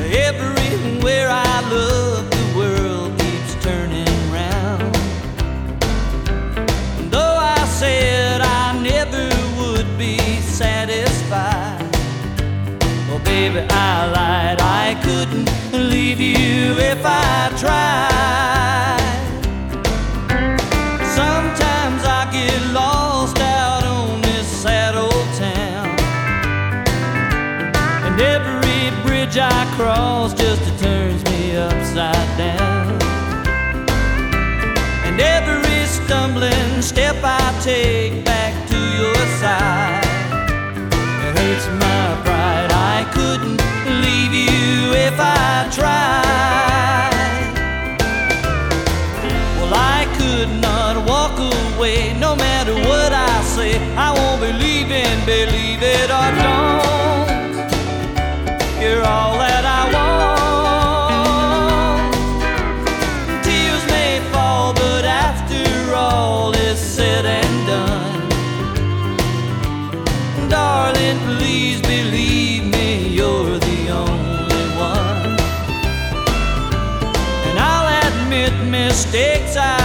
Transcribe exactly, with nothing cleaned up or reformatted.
Everywhere I look, the world keeps turning round. Though I said I never would be satisfied, well, baby, I lied. I couldn't leave you if I tried. Sometimes I get lost out on this sad old town, and every bridge I cross just turns me upside down. And every stumbling step I take back to your side, it hurts my pride. I couldn't leave you if I tried. Well, I could not walk away, no matter what I say. I won't believe in, believe it or don't. You're all that I want. Tears may fall, but after all is said and done, darling, please believe me, you're the only one. And I'll admit mistakes I